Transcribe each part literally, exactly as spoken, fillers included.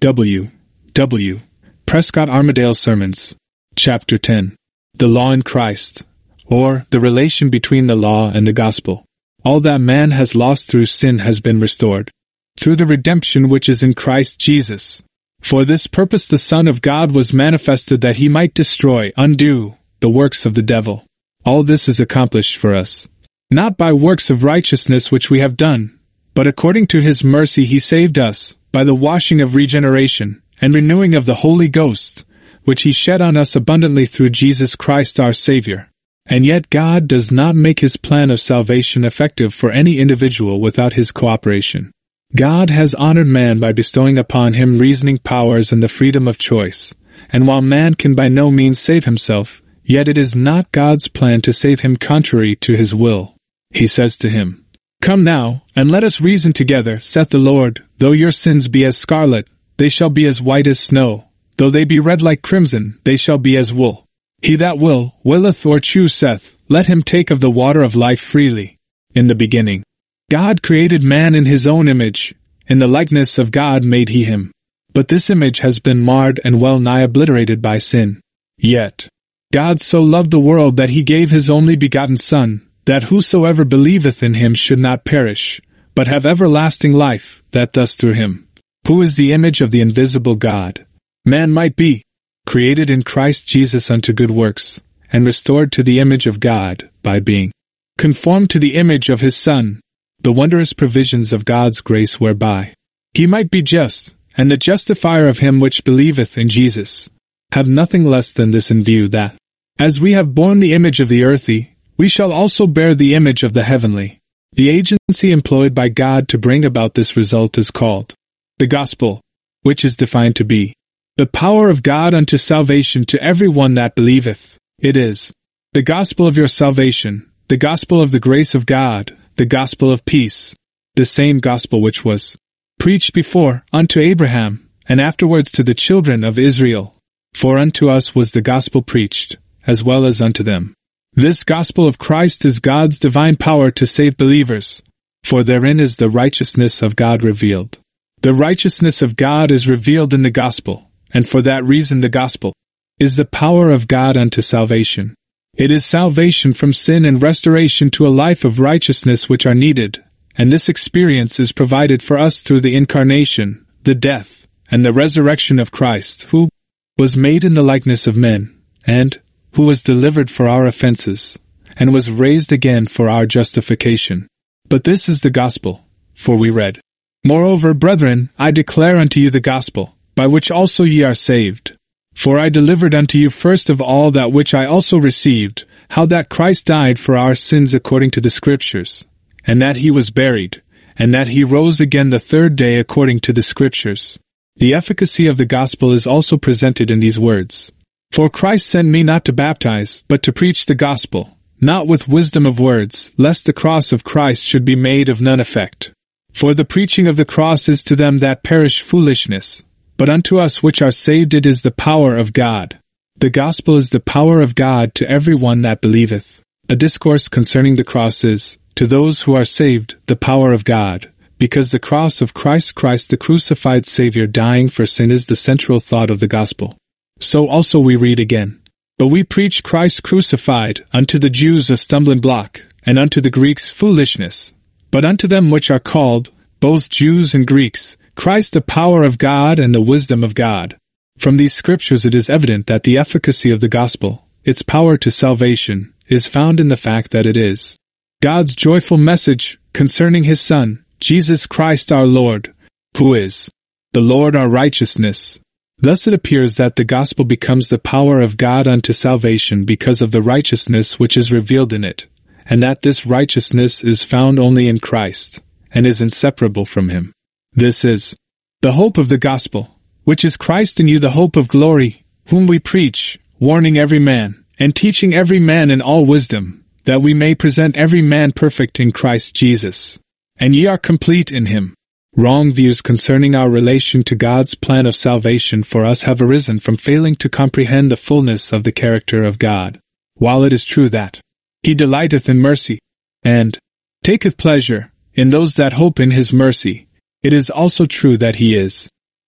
W. W. Prescott Armadale Sermons. Chapter ten. The Law in Christ, or the relation between the law and the gospel. All that man has lost through sin has been restored, through the redemption which is in Christ Jesus. For this purpose the Son of God was manifested that he might destroy, undo, the works of the devil. All this is accomplished for us, not by works of righteousness which we have done, but according to his mercy he saved us, by the washing of regeneration, and renewing of the Holy Ghost, which he shed on us abundantly through Jesus Christ our Savior. And yet God does not make his plan of salvation effective for any individual without his cooperation. God has honored man by bestowing upon him reasoning powers and the freedom of choice, and while man can by no means save himself, yet it is not God's plan to save him contrary to his will. He says to him, "Come now, and let us reason together, saith the Lord. Though your sins be as scarlet, they shall be as white as snow. Though they be red like crimson, they shall be as wool. He that will, willeth or chooseth, let him take of the water of life freely." In the beginning, God created man in his own image. In the likeness of God made he him. But this image has been marred and well nigh obliterated by sin. Yet, God so loved the world that he gave his only begotten Son, that whosoever believeth in him should not perish, but have everlasting life, that thus through him, who is the image of the invisible God, man might be created in Christ Jesus unto good works, and restored to the image of God, by being conformed to the image of his Son, the wondrous provisions of God's grace whereby he might be just, and the justifier of him which believeth in Jesus. Have nothing less than this in view, that, as we have borne the image of the earthy, we shall also bear the image of the heavenly. The agency employed by God to bring about this result is called the gospel, which is defined to be the power of God unto salvation to every one that believeth. It is the gospel of your salvation, the gospel of the grace of God, the gospel of peace, the same gospel which was preached before unto Abraham, and afterwards to the children of Israel. For unto us was the gospel preached, as well as unto them. This gospel of Christ is God's divine power to save believers, for therein is the righteousness of God revealed. The righteousness of God is revealed in the gospel, and for that reason the gospel is the power of God unto salvation. It is salvation from sin and restoration to a life of righteousness which are needed, and this experience is provided for us through the incarnation, the death, and the resurrection of Christ, who was made in the likeness of men, and who was delivered for our offenses, and was raised again for our justification. But this is the gospel, for we read, "Moreover, brethren, I declare unto you the gospel, by which also ye are saved. For I delivered unto you first of all that which I also received, how that Christ died for our sins according to the Scriptures, and that he was buried, and that he rose again the third day according to the Scriptures." The efficacy of the gospel is also presented in these words. "For Christ sent me not to baptize, but to preach the gospel, not with wisdom of words, lest the cross of Christ should be made of none effect. For the preaching of the cross is to them that perish foolishness, but unto us which are saved it is the power of God." The gospel is the power of God to every one that believeth. A discourse concerning the cross is, to those who are saved, the power of God, because the cross of Christ Christ the crucified Savior dying for sin is the central thought of the gospel. So also we read again, "But we preach Christ crucified, unto the Jews a stumbling block, and unto the Greeks foolishness. But unto them which are called, both Jews and Greeks, Christ the power of God and the wisdom of God." From these scriptures it is evident that the efficacy of the gospel, its power to salvation, is found in the fact that it is God's joyful message concerning his Son, Jesus Christ our Lord, who is the Lord our righteousness. Thus it appears that the gospel becomes the power of God unto salvation because of the righteousness which is revealed in it, and that this righteousness is found only in Christ, and is inseparable from him. This is the hope of the gospel, which is Christ in you, the hope of glory, whom we preach, warning every man, and teaching every man in all wisdom, that we may present every man perfect in Christ Jesus. And ye are complete in him. Wrong views concerning our relation to God's plan of salvation for us have arisen from failing to comprehend the fullness of the character of God. While it is true that he delighteth in mercy, and taketh pleasure in those that hope in his mercy, it is also true that he is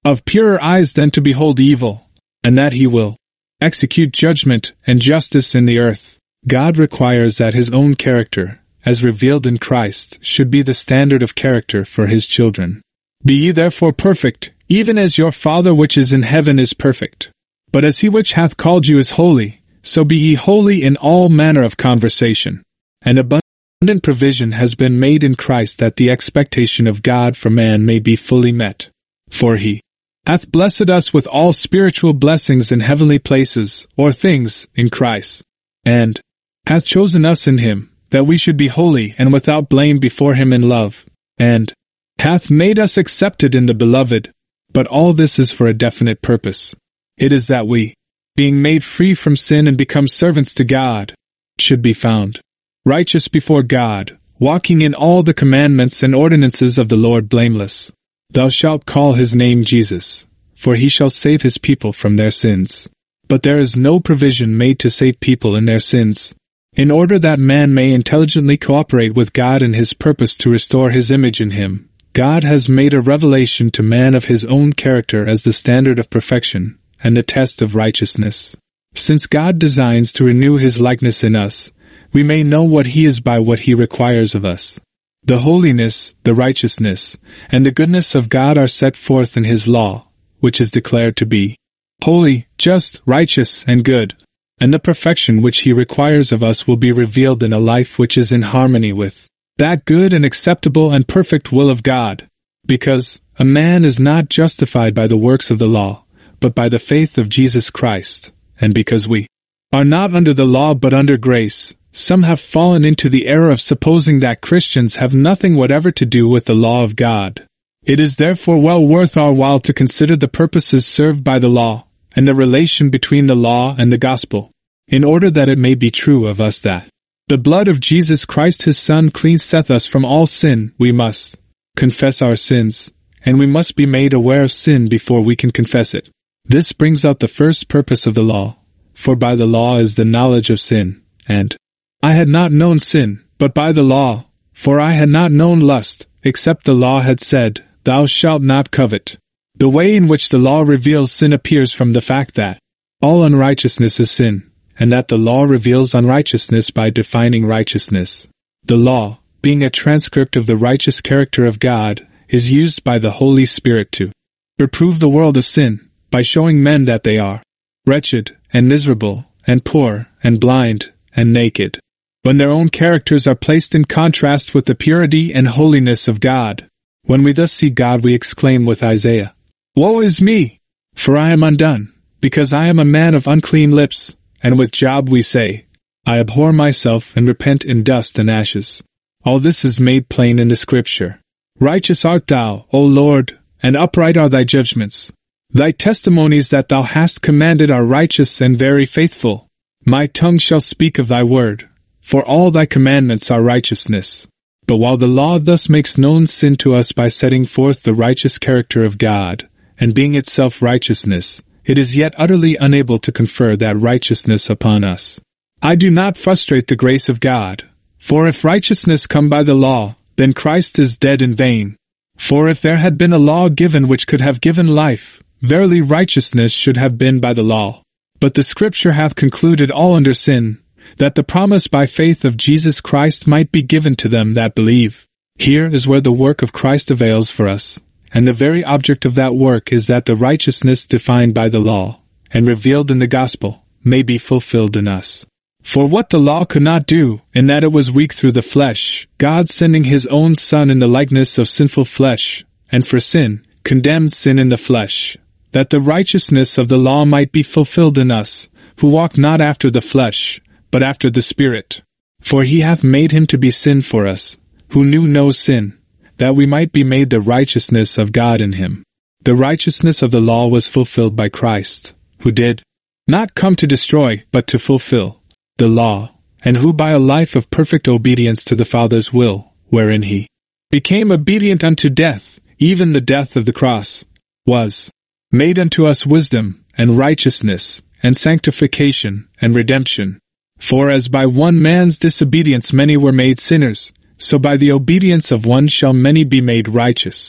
of purer eyes than to behold evil, and that he will execute judgment and justice in the earth. God requires that his own character, as revealed in Christ, should be the standard of character for his children. Be ye therefore perfect, even as your Father which is in heaven is perfect. But as he which hath called you is holy, so be ye holy in all manner of conversation. And abundant provision has been made in Christ that the expectation of God for man may be fully met. For he hath blessed us with all spiritual blessings in heavenly places, or things, in Christ, and hath chosen us in him, that we should be holy and without blame before him in love, and hath made us accepted in the Beloved. But all this is for a definite purpose. It is that we, being made free from sin and become servants to God, should be found righteous before God, walking in all the commandments and ordinances of the Lord blameless. Thou shalt call his name Jesus, for he shall save his people from their sins. But there is no provision made to save people in their sins. In order that man may intelligently cooperate with God in his purpose to restore his image in him, God has made a revelation to man of his own character as the standard of perfection and the test of righteousness. Since God designs to renew his likeness in us, we may know what he is by what he requires of us. The holiness, the righteousness, and the goodness of God are set forth in his law, which is declared to be holy, just, righteous, and good. And the perfection which he requires of us will be revealed in a life which is in harmony with that good and acceptable and perfect will of God. Because a man is not justified by the works of the law, but by the faith of Jesus Christ. And because we are not under the law but under grace, some have fallen into the error of supposing that Christians have nothing whatever to do with the law of God. It is therefore well worth our while to consider the purposes served by the law, and the relation between the law and the gospel, in order that it may be true of us that the blood of Jesus Christ his Son cleanseth us from all sin. We must confess our sins, and we must be made aware of sin before we can confess it. This brings out the first purpose of the law, for by the law is the knowledge of sin, and I had not known sin, but by the law, for I had not known lust, except the law had said, Thou shalt not covet. The way in which the law reveals sin appears from the fact that all unrighteousness is sin, and that the law reveals unrighteousness by defining righteousness. The law, being a transcript of the righteous character of God, is used by the Holy Spirit to reprove the world of sin, by showing men that they are wretched, and miserable, and poor, and blind, and naked. When their own characters are placed in contrast with the purity and holiness of God. When we thus see God, we exclaim with Isaiah, Woe is me! For I am undone, because I am a man of unclean lips. And with Job we say, I abhor myself and repent in dust and ashes. All this is made plain in the Scripture. Righteous art thou, O Lord, and upright are thy judgments. Thy testimonies that thou hast commanded are righteous and very faithful. My tongue shall speak of thy word, for all thy commandments are righteousness. But while the law thus makes known sin to us by setting forth the righteous character of God, and being itself righteousness, it is yet utterly unable to confer that righteousness upon us. I do not frustrate the grace of God, for if righteousness come by the law, then Christ is dead in vain. For if there had been a law given which could have given life, verily righteousness should have been by the law. But the Scripture hath concluded all under sin, that the promise by faith of Jesus Christ might be given to them that believe. Here is where the work of Christ avails for us, and the very object of that work is that the righteousness defined by the law, and revealed in the gospel, may be fulfilled in us. For what the law could not do, in that it was weak through the flesh, God sending his own Son in the likeness of sinful flesh, and for sin, condemned sin in the flesh, that the righteousness of the law might be fulfilled in us, who walk not after the flesh, but after the Spirit. For he hath made him to be sin for us, who knew no sin, that we might be made the righteousness of God in him. The righteousness of the law was fulfilled by Christ, who did not come to destroy, but to fulfill the law, and who by a life of perfect obedience to the Father's will, wherein he became obedient unto death, even the death of the cross, was made unto us wisdom, and righteousness, and sanctification, and redemption. For as by one man's disobedience many were made sinners, so by the obedience of one shall many be made righteous.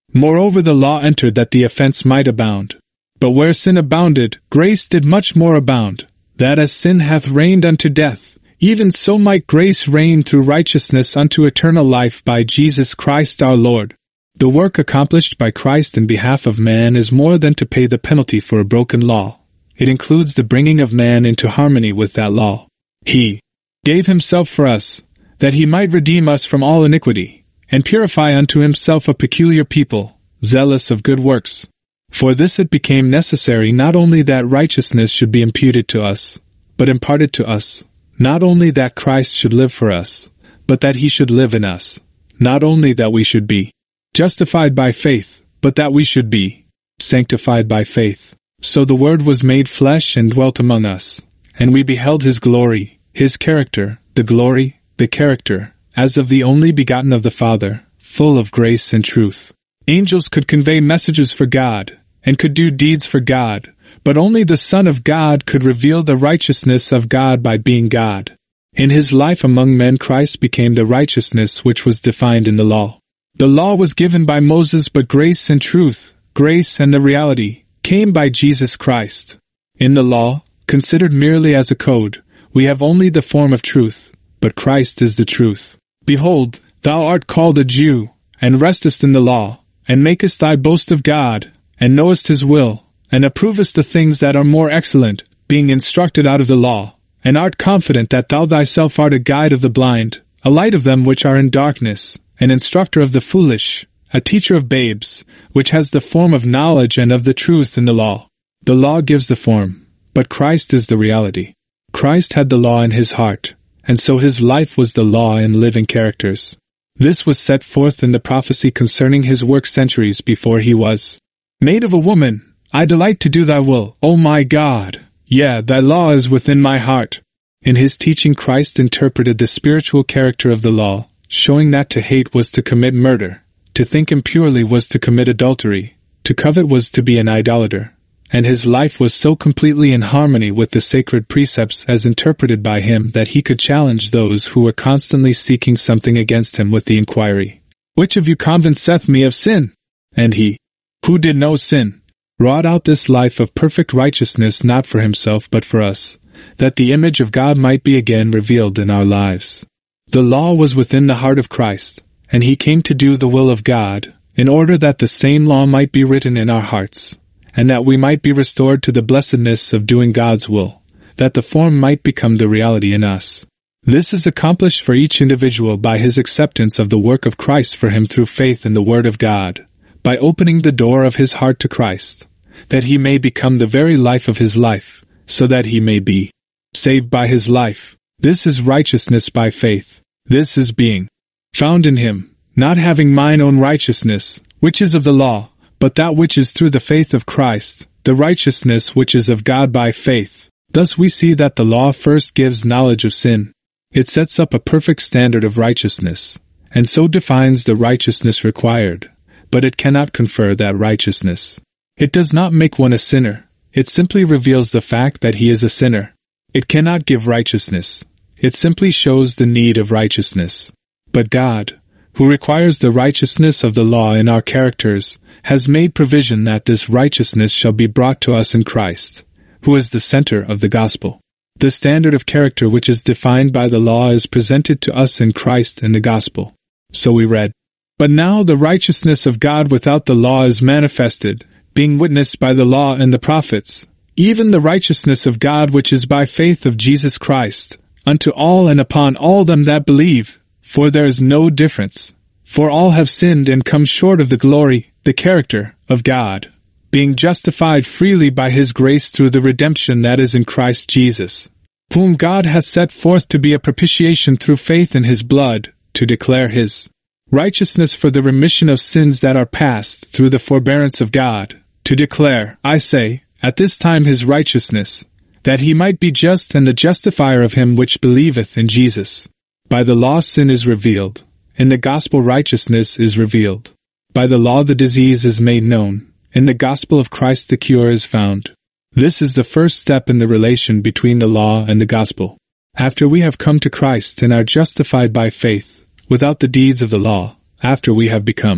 Moreover, the law entered that the offense might abound. But where sin abounded, grace did much more abound, that as sin hath reigned unto death, even so might grace reign through righteousness unto eternal life by Jesus Christ our Lord. The work accomplished by Christ in behalf of man is more than to pay the penalty for a broken law. It includes the bringing of man into harmony with that law. He gave himself for us, that he might redeem us from all iniquity, and purify unto himself a peculiar people, zealous of good works. For this it became necessary not only that righteousness should be imputed to us, but imparted to us, not only that Christ should live for us, but that he should live in us, not only that we should be justified by faith, but that we should be sanctified by faith. So the Word was made flesh and dwelt among us, and we beheld his glory, his character, the glory, the character, as of the only begotten of the Father, full of grace and truth. Angels could convey messages for God, and could do deeds for God, but only the Son of God could reveal the righteousness of God by being God. In his life among men, Christ became the righteousness which was defined in the law. The law was given by Moses, but grace and truth, grace and the reality, came by Jesus Christ. In the law, considered merely as a code, we have only the form of truth, but Christ is the truth. Behold, thou art called a Jew, and restest in the law, and makest thy boast of God, and knowest his will, and approvest the things that are more excellent, being instructed out of the law, and art confident that thou thyself art a guide of the blind, a light of them which are in darkness, an instructor of the foolish, a teacher of babes, which has the form of knowledge and of the truth in the law. The law gives the form, but Christ is the reality. Christ had the law in his heart, and so his life was the law in living characters. This was set forth in the prophecy concerning his work centuries before he was made of a woman. I delight to do thy will, O my God. Yea, thy law is within my heart. In his teaching, Christ interpreted the spiritual character of the law, showing that to hate was to commit murder, to think impurely was to commit adultery, to covet was to be an idolater, and his life was so completely in harmony with the sacred precepts as interpreted by him that he could challenge those who were constantly seeking something against him with the inquiry, "Which of you convinceth me of sin?" And he, who did no sin, wrought out this life of perfect righteousness not for himself but for us, that the image of God might be again revealed in our lives. The law was within the heart of Christ, and he came to do the will of God, in order that the same law might be written in our hearts, and that we might be restored to the blessedness of doing God's will, that the form might become the reality in us. This is accomplished for each individual by his acceptance of the work of Christ for him through faith in the Word of God, by opening the door of his heart to Christ, that he may become the very life of his life, so that he may be saved by his life. This is righteousness by faith. This is being found in him, not having mine own righteousness, which is of the law, but that which is through the faith of Christ, the righteousness which is of God by faith. Thus we see that the law first gives knowledge of sin. It sets up a perfect standard of righteousness, and so defines the righteousness required, but it cannot confer that righteousness. It does not make one a sinner. It simply reveals the fact that he is a sinner. It cannot give righteousness. It simply shows the need of righteousness. But God, who requires the righteousness of the law in our characters, has made provision that this righteousness shall be brought to us in Christ, who is the center of the gospel. The standard of character which is defined by the law is presented to us in Christ in the gospel. So we read, "But now the righteousness of God without the law is manifested, being witnessed by the law and the prophets, even the righteousness of God which is by faith of Jesus Christ, unto all and upon all them that believe, for there is no difference. For all have sinned and come short of the glory, the character, of God, being justified freely by his grace through the redemption that is in Christ Jesus, whom God hath set forth to be a propitiation through faith in his blood, to declare his righteousness for the remission of sins that are past through the forbearance of God, to declare, I say, at this time his righteousness, that he might be just and the justifier of him which believeth in Jesus. By the law sin is revealed, in the gospel righteousness is revealed. By the law the disease is made known, in the gospel of Christ the cure is found. This is the first step in the relation between the law and the gospel. After we have come to Christ and are justified by faith, without the deeds of the law, after we have become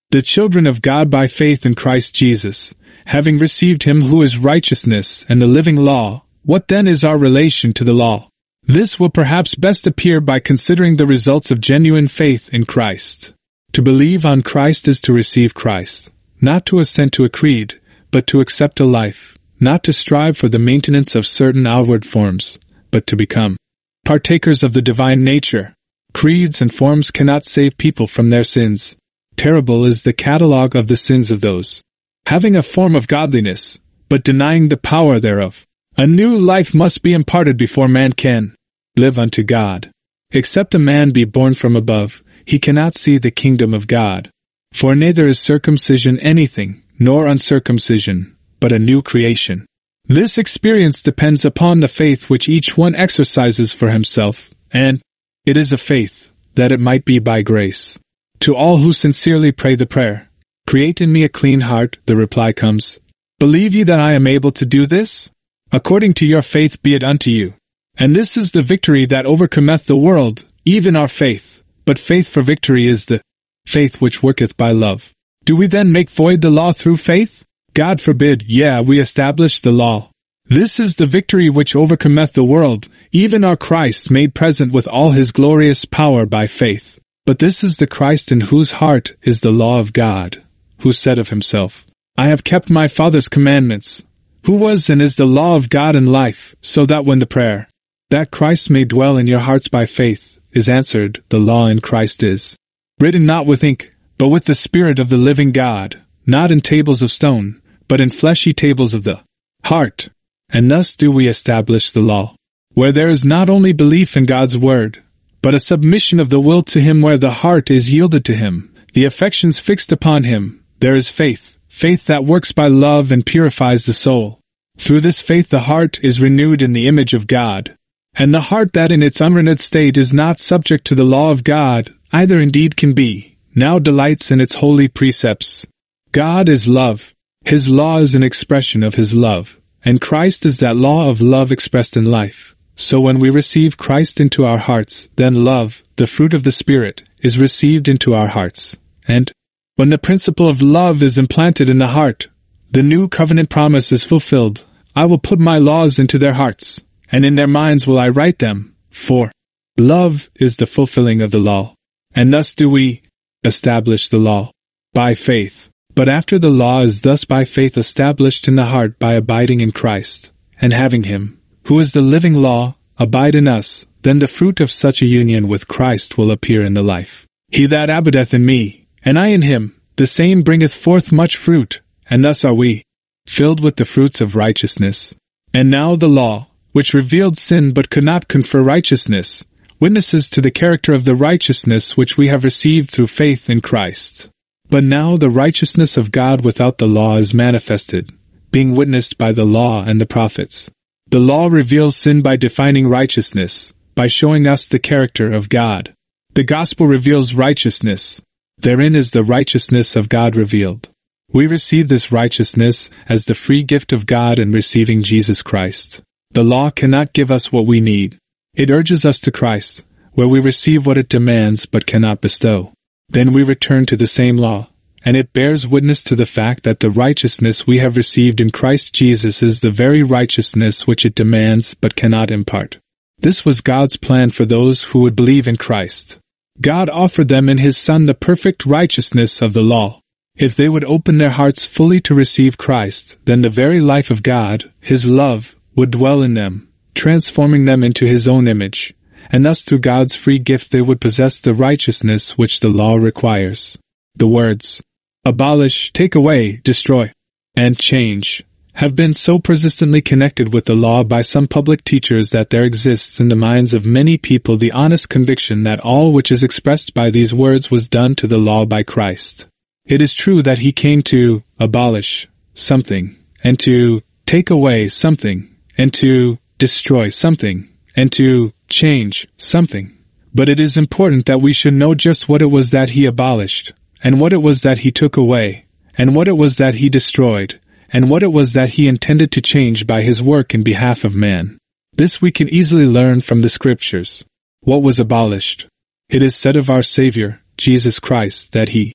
the children of God by faith in Christ Jesus, having received him who is righteousness and the living law, what then is our relation to the law? This will perhaps best appear by considering the results of genuine faith in Christ. To believe on Christ is to receive Christ, not to assent to a creed, but to accept a life, not to strive for the maintenance of certain outward forms, but to become partakers of the divine nature. Creeds and forms cannot save people from their sins. Terrible is the catalogue of the sins of those having a form of godliness, but denying the power thereof. A new life must be imparted before man can live unto God. Except a man be born from above, he cannot see the kingdom of God. For neither is circumcision anything, nor uncircumcision, but a new creation. This experience depends upon the faith which each one exercises for himself, and it is a faith, that it might be by grace. To all who sincerely pray the prayer, "Create in me a clean heart," the reply comes, "Believe ye that I am able to do this? According to your faith be it unto you." And this is the victory that overcometh the world, even our faith. But faith for victory is the faith which worketh by love. Do we then make void the law through faith? God forbid, yea, we establish the law. This is the victory which overcometh the world, even our Christ made present with all his glorious power by faith. But this is the Christ in whose heart is the law of God, who said of himself, "I have kept my Father's commandments," who was and is the law of God in life, so that when the prayer, that Christ may dwell in your hearts by faith, is answered, the law in Christ is written not with ink, but with the Spirit of the living God, not in tables of stone, but in fleshy tables of the heart. And thus do we establish the law, where there is not only belief in God's word, but a submission of the will to him, where the heart is yielded to him, the affections fixed upon him. There is faith, faith that works by love and purifies the soul. Through this faith the heart is renewed in the image of God. And the heart that in its unrenewed state is not subject to the law of God, either indeed can be, now delights in its holy precepts. God is love. His law is an expression of his love, and Christ is that law of love expressed in life. So when we receive Christ into our hearts, then love, the fruit of the Spirit, is received into our hearts. And when the principle of love is implanted in the heart, the new covenant promise is fulfilled. I will put my laws into their hearts, and in their minds will I write them, for love is the fulfilling of the law. And thus do we establish the law by faith. But after the law is thus by faith established in the heart by abiding in Christ, and having him, who is the living law, abide in us, then the fruit of such a union with Christ will appear in the life. He that abideth in me, and I in him, the same bringeth forth much fruit, and thus are we filled with the fruits of righteousness. And now the law, which revealed sin but could not confer righteousness, witnesses to the character of the righteousness which we have received through faith in Christ. But now the righteousness of God without the law is manifested, being witnessed by the law and the prophets. The law reveals sin by defining righteousness, by showing us the character of God. The gospel reveals righteousness. Therein is the righteousness of God revealed. We receive this righteousness as the free gift of God in receiving Jesus Christ. The law cannot give us what we need. It urges us to Christ, where we receive what it demands but cannot bestow. Then we return to the same law, and it bears witness to the fact that the righteousness we have received in Christ Jesus is the very righteousness which it demands but cannot impart. This was God's plan for those who would believe in Christ. God offered them in his Son the perfect righteousness of the law. If they would open their hearts fully to receive Christ, then the very life of God, his love, would dwell in them, transforming them into his own image, and thus through God's free gift they would possess the righteousness which the law requires. The words, abolish, take away, destroy, and change, have been so persistently connected with the law by some public teachers that there exists in the minds of many people the honest conviction that all which is expressed by these words was done to the law by Christ. It is true that he came to abolish something, and to take away something, and to destroy something, and to change something. But it is important that we should know just what it was that he abolished, and what it was that he took away, and what it was that he destroyed, and what it was that he intended to change by his work in behalf of man. This we can easily learn from the Scriptures. What was abolished? It is said of our Savior, Jesus Christ, that he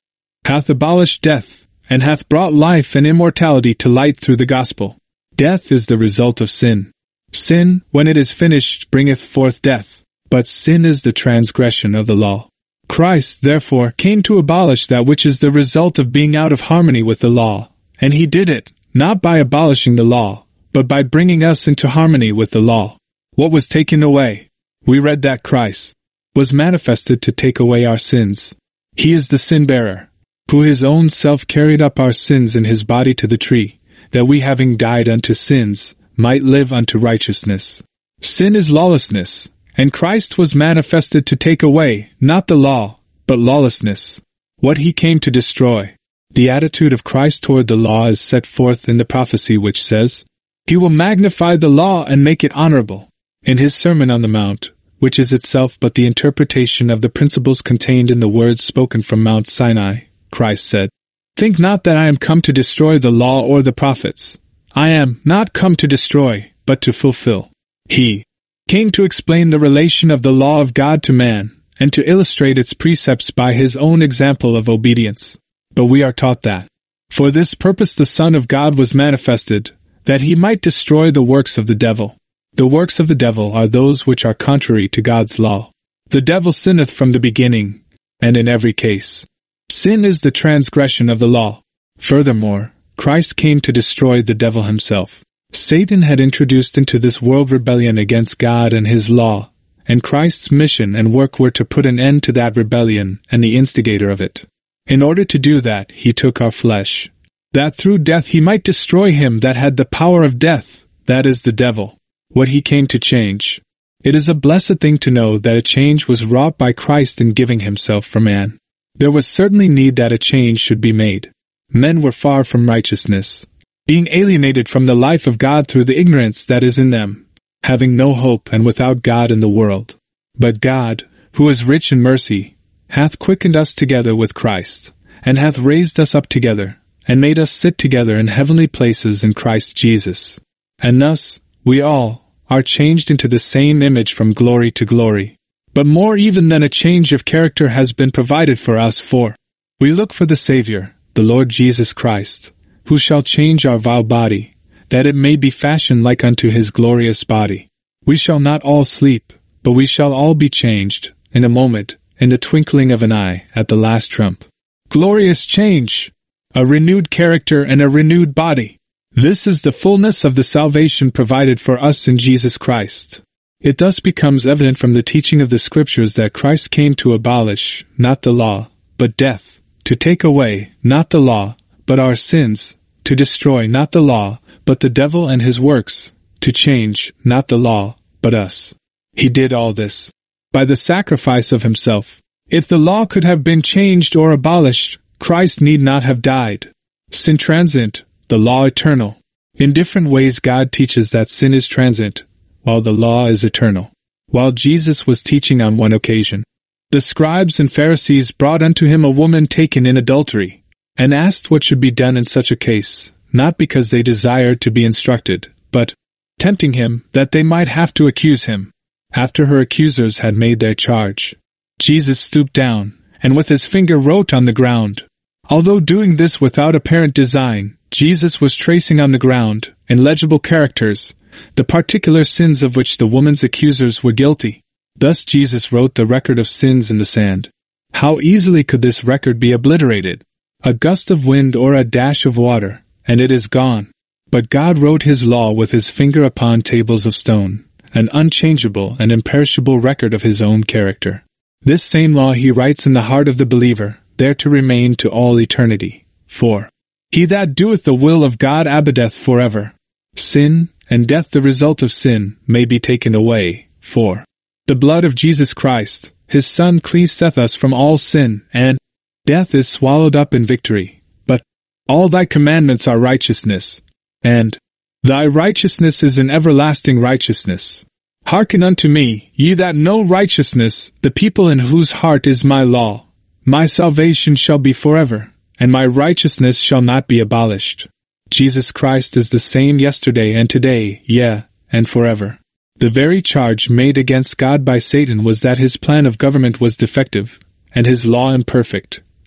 hath abolished death, and hath brought life and immortality to light through the gospel. Death is the result of sin. Sin, when it is finished, bringeth forth death, but sin is the transgression of the law. Christ, therefore, came to abolish that which is the result of being out of harmony with the law, and he did it, not by abolishing the law, but by bringing us into harmony with the law. What was taken away? We read that Christ was manifested to take away our sins. He is the sin-bearer, who his own self carried up our sins in his body to the tree, that we having died unto sins, might live unto righteousness. Sin is lawlessness, and Christ was manifested to take away, not the law, but lawlessness, what he came to destroy. The attitude of Christ toward the law is set forth in the prophecy which says, "He will magnify the law and make it honorable." In his Sermon on the Mount, which is itself but the interpretation of the principles contained in the words spoken from Mount Sinai, Christ said, "Think not that I am come to destroy the law or the prophets. I am not come to destroy, but to fulfill." He came to explain the relation of the law of God to man, and to illustrate its precepts by his own example of obedience. But we are taught that, for this purpose the Son of God was manifested, that he might destroy the works of the devil. The works of the devil are those which are contrary to God's law. The devil sinneth from the beginning, and in every case. Sin is the transgression of the law. Furthermore, Christ came to destroy the devil himself. Satan had introduced into this world rebellion against God and his law, and Christ's mission and work were to put an end to that rebellion and the instigator of it. In order to do that, he took our flesh, that through death he might destroy him that had the power of death, that is the devil. What he came to change. It is a blessed thing to know that a change was wrought by Christ in giving himself for man. There was certainly need that a change should be made. Men were far from righteousness, being alienated from the life of God through the ignorance that is in them, having no hope and without God in the world. But God, who is rich in mercy, hath quickened us together with Christ, and hath raised us up together, and made us sit together in heavenly places in Christ Jesus. And thus, we all are changed into the same image from glory to glory. But more even than a change of character has been provided for us, for we look for the Savior, the Lord Jesus Christ, who shall change our vile body, that it may be fashioned like unto his glorious body. We shall not all sleep, but we shall all be changed, in a moment, in the twinkling of an eye, at the last trump. Glorious change! A renewed character and a renewed body. This is the fullness of the salvation provided for us in Jesus Christ. It thus becomes evident from the teaching of the Scriptures that Christ came to abolish, not the law, but death, to take away, not the law, but our sins, to destroy not the law, but the devil and his works, to change not the law, but us. He did all this by the sacrifice of himself. If the law could have been changed or abolished, Christ need not have died. Sin transient, the law eternal. In different ways God teaches that sin is transient, while the law is eternal. While Jesus was teaching on one occasion, the scribes and Pharisees brought unto him a woman taken in adultery, and asked what should be done in such a case, not because they desired to be instructed, but, tempting him, that they might have to accuse him. After her accusers had made their charge, Jesus stooped down, and with his finger wrote on the ground. Although doing this without apparent design, Jesus was tracing on the ground, in legible characters, the particular sins of which the woman's accusers were guilty. Thus Jesus wrote the record of sins in the sand. How easily could this record be obliterated? A gust of wind or a dash of water, and it is gone. But God wrote his law with his finger upon tables of stone, an unchangeable and imperishable record of his own character. This same law he writes in the heart of the believer, there to remain to all eternity. For he that doeth the will of God abideth forever. Sin, and death the result of sin, may be taken away, for the blood of Jesus Christ, his Son, cleanseth us from all sin, and death is swallowed up in victory. But all thy commandments are righteousness, and thy righteousness is an everlasting righteousness. Hearken unto me, ye that know righteousness, the people in whose heart is my law. My salvation shall be forever, and my righteousness shall not be abolished. Jesus Christ is the same yesterday and today, yea, and forever. The very charge made against God by Satan was that his plan of government was defective, and his law imperfect,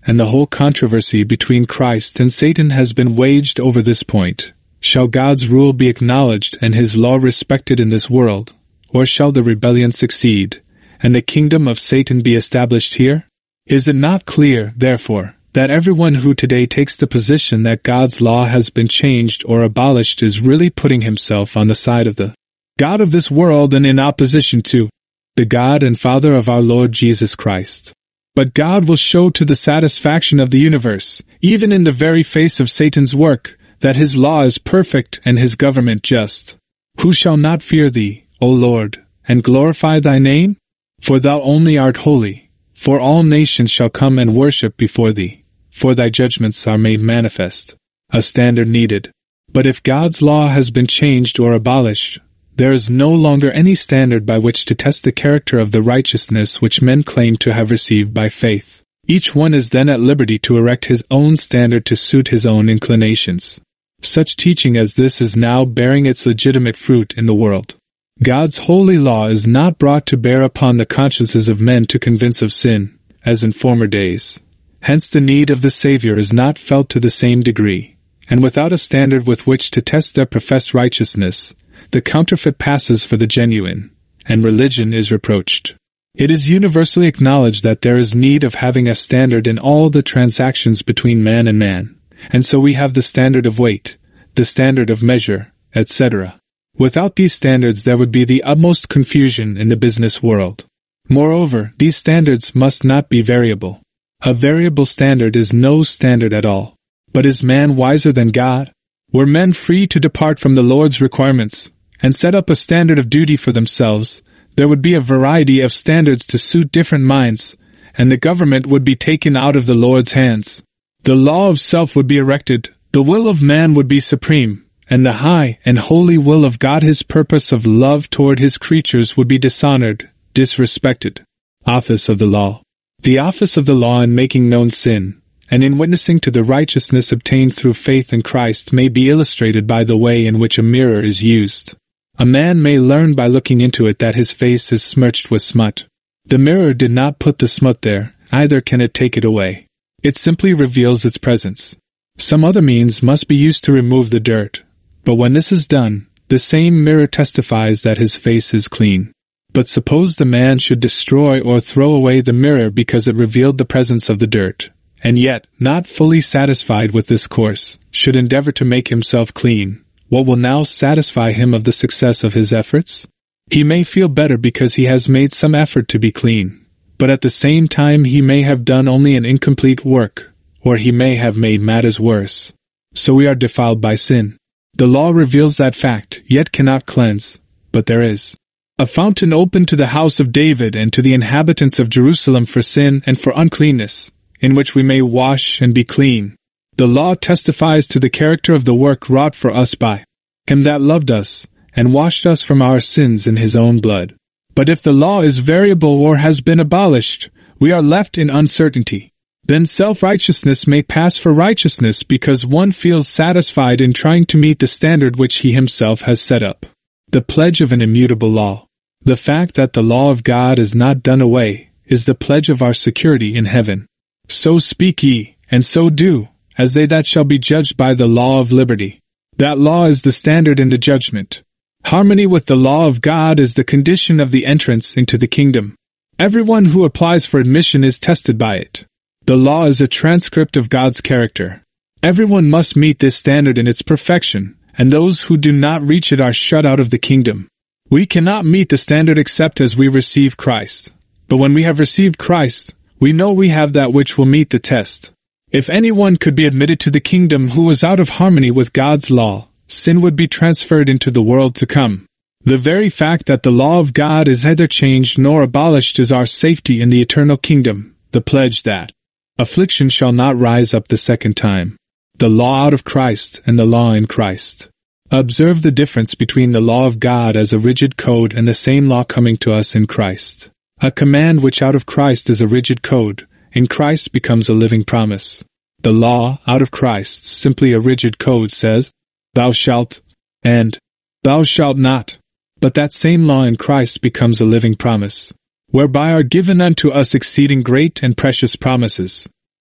and the whole controversy between Christ and Satan has been waged over this point. Shall God's rule be acknowledged and his law respected in this world, or shall the rebellion succeed, and the kingdom of Satan be established here? Is it not clear, therefore, that everyone who today takes the position that God's law has been changed or abolished is really putting himself on the side of the God of this world and in opposition to the God and Father of our Lord Jesus Christ? But God will show to the satisfaction of the universe, even in the very face of Satan's work, that his law is perfect and his government just. Who shall not fear thee, O Lord, and glorify thy name? For thou only art holy, for all nations shall come and worship before thee, for thy judgments are made manifest. A standard needed. But if God's law has been changed or abolished, there is no longer any standard by which to test the character of the righteousness which men claim to have received by faith. Each one is then at liberty to erect his own standard to suit his own inclinations. Such teaching as this is now bearing its legitimate fruit in the world. God's holy law is not brought to bear upon the consciences of men to convince of sin, as in former days. Hence the need of the Savior is not felt to the same degree, and without a standard with which to test their professed righteousness, the counterfeit passes for the genuine, and religion is reproached. It is universally acknowledged that there is need of having a standard in all the transactions between man and man, and so we have the standard of weight, the standard of measure, et cetera. Without these standards there would be the utmost confusion in the business world. Moreover, these standards must not be variable. A variable standard is no standard at all. But is man wiser than God? Were men free to depart from the Lord's requirements, and set up a standard of duty for themselves, there would be a variety of standards to suit different minds, and the government would be taken out of the Lord's hands. The law of self would be erected, the will of man would be supreme, and the high and holy will of God, his purpose of love toward his creatures, would be dishonored, disrespected. Office of the law. The office of the law in making known sin, and in witnessing to the righteousness obtained through faith in Christ, may be illustrated by the way in which a mirror is used. A man may learn by looking into it that his face is smirched with smut. The mirror did not put the smut there, either can it take it away. It simply reveals its presence. Some other means must be used to remove the dirt. But when this is done, the same mirror testifies that his face is clean. But suppose the man should destroy or throw away the mirror because it revealed the presence of the dirt, and yet, not fully satisfied with this course, should endeavor to make himself clean, what will now satisfy him of the success of his efforts? He may feel better because he has made some effort to be clean, but at the same time he may have done only an incomplete work, or he may have made matters worse. So we are defiled by sin. The law reveals that fact, yet cannot cleanse, but there is a fountain open to the house of David and to the inhabitants of Jerusalem for sin and for uncleanness, in which we may wash and be clean. The law testifies to the character of the work wrought for us by him that loved us, and washed us from our sins in his own blood. But if the law is variable or has been abolished, we are left in uncertainty. Then self-righteousness may pass for righteousness because one feels satisfied in trying to meet the standard which he himself has set up. The pledge of an immutable law. The fact that the law of God is not done away is the pledge of our security in heaven. So speak ye, and so do, as they that shall be judged by the law of liberty. That law is the standard in the judgment. Harmony with the law of God is the condition of the entrance into the kingdom. Everyone who applies for admission is tested by it. The law is a transcript of God's character. Everyone must meet this standard in its perfection, and those who do not reach it are shut out of the kingdom. We cannot meet the standard except as we receive Christ. But when we have received Christ, we know we have that which will meet the test. If anyone could be admitted to the kingdom who was out of harmony with God's law, sin would be transferred into the world to come. The very fact that the law of God is neither changed nor abolished is our safety in the eternal kingdom, the pledge that affliction shall not rise up the second time. The law out of Christ and the law in Christ. Observe the difference between the law of God as a rigid code and the same law coming to us in Christ. A command which out of Christ is a rigid code, in Christ becomes a living promise. The law out of Christ, simply a rigid code, says, "Thou shalt," and "Thou shalt not." But that same law in Christ becomes a living promise, whereby are given unto us exceeding great and precious promises.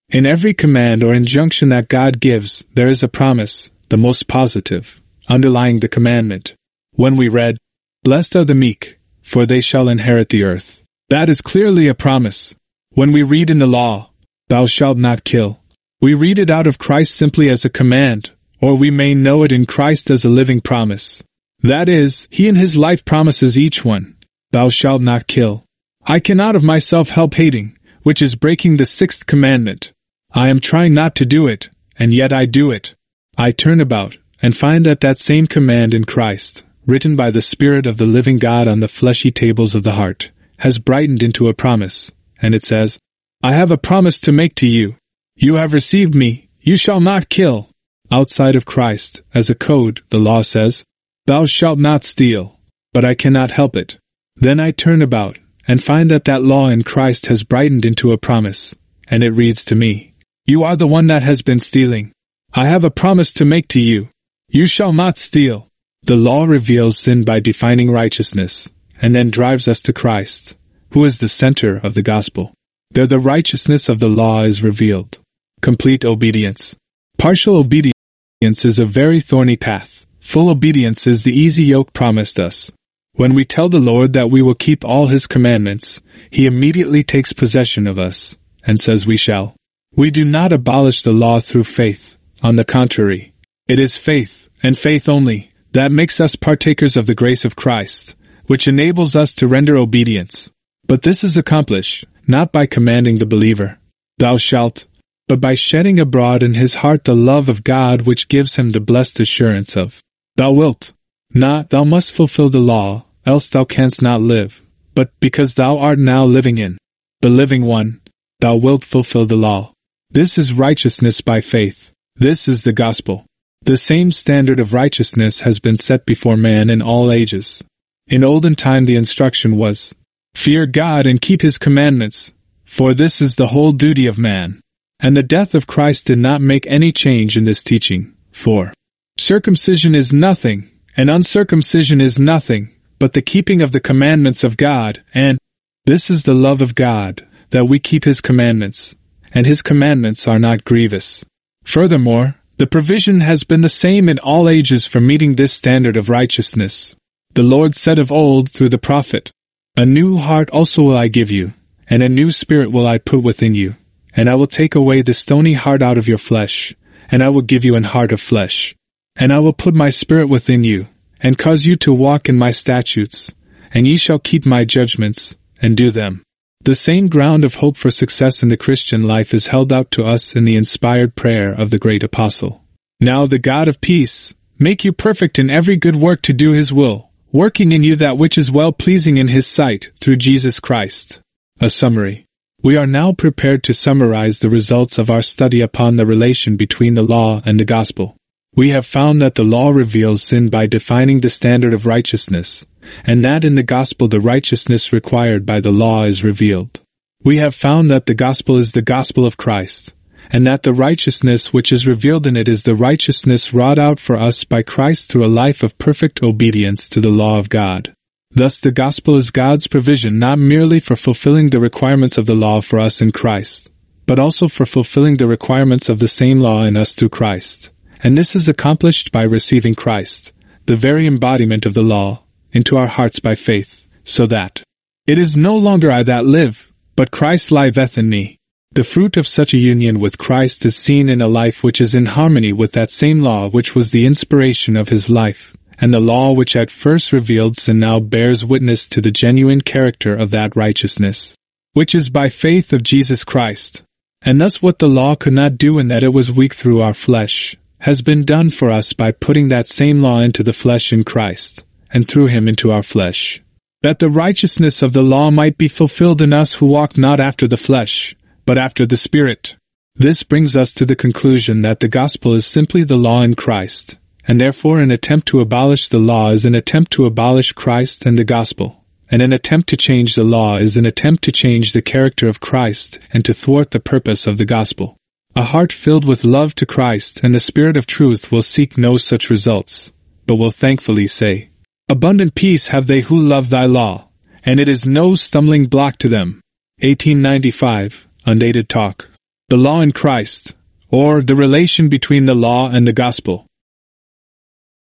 In every command or injunction that God gives, there is a promise, the most positive, underlying the commandment. When we read, "Blessed are the meek, for they shall inherit the earth," that is clearly a promise. When we read in the law, "Thou shalt not kill," we read it out of Christ simply as a command, or we may know it in Christ as a living promise. That is, He in His life promises each one, "Thou shalt not kill." I cannot of myself help hating, which is breaking the sixth commandment. I am trying not to do it, and yet I do it. I turn about, and find that that same command in Christ, written by the Spirit of the living God on the fleshy tables of the heart, has brightened into a promise, and it says, "I have a promise to make to you. You have received me, you shall not kill." Outside of Christ, as a code, the law says, "Thou shalt not steal," but I cannot help it. Then I turn about, and find that that law in Christ has brightened into a promise, and it reads to me, "You are the one that has been stealing. I have a promise to make to you. You shall not steal." The law reveals sin by defining righteousness, and then drives us to Christ, who is the center of the gospel. There the righteousness of the law is revealed. Complete obedience. Partial obedience is a very thorny path. Full obedience is the easy yoke promised us. When we tell the Lord that we will keep all His commandments, He immediately takes possession of us, and says we shall. We do not abolish the law through faith. On the contrary, it is faith, and faith only, that makes us partakers of the grace of Christ, which enables us to render obedience. But this is accomplished, not by commanding the believer, "Thou shalt," but by shedding abroad in his heart the love of God which gives him the blessed assurance of, "Thou wilt," not "Thou must fulfill the law, else thou canst not live," but because thou art now living in the living one, thou wilt fulfill the law. This is righteousness by faith. This is the gospel. The same standard of righteousness has been set before man in all ages. In olden time the instruction was, "Fear God and keep His commandments, for this is the whole duty of man." And the death of Christ did not make any change in this teaching, for circumcision is nothing, and uncircumcision is nothing, but the keeping of the commandments of God, and this is the love of God, that we keep His commandments, and His commandments are not grievous. Furthermore, the provision has been the same in all ages for meeting this standard of righteousness. The Lord said of old through the prophet, "A new heart also will I give you, and a new spirit will I put within you, and I will take away the stony heart out of your flesh, and I will give you an heart of flesh. And I will put my spirit within you, and cause you to walk in my statutes, and ye shall keep my judgments, and do them." The same ground of hope for success in the Christian life is held out to us in the inspired prayer of the great apostle. "Now the God of peace make you perfect in every good work to do His will, working in you that which is well-pleasing in His sight, through Jesus Christ." A summary. We are now prepared to summarize the results of our study upon the relation between the law and the gospel. We have found that the law reveals sin by defining the standard of righteousness, and that in the gospel the righteousness required by the law is revealed. We have found that the gospel is the gospel of Christ, and that the righteousness which is revealed in it is the righteousness wrought out for us by Christ through a life of perfect obedience to the law of God. Thus the gospel is God's provision not merely for fulfilling the requirements of the law for us in Christ, but also for fulfilling the requirements of the same law in us through Christ. And this is accomplished by receiving Christ, the very embodiment of the law, into our hearts by faith, so that it is no longer I that live, but Christ liveth in me. The fruit of such a union with Christ is seen in a life which is in harmony with that same law which was the inspiration of His life, and the law which at first revealed sin now bears witness to the genuine character of that righteousness, which is by faith of Jesus Christ. And thus what the law could not do in that it was weak through our flesh, has been done for us by putting that same law into the flesh in Christ, and through Him into our flesh, that the righteousness of the law might be fulfilled in us who walk not after the flesh, but after the Spirit. This brings us to the conclusion that the gospel is simply the law in Christ, and therefore an attempt to abolish the law is an attempt to abolish Christ and the gospel, and an attempt to change the law is an attempt to change the character of Christ and to thwart the purpose of the gospel. A heart filled with love to Christ and the Spirit of truth will seek no such results, but will thankfully say, "Abundant peace have they who love thy law, and it is no stumbling block to them." eighteen ninety-five, Undated Talk. The Law in Christ, or the relation between the Law and the Gospel.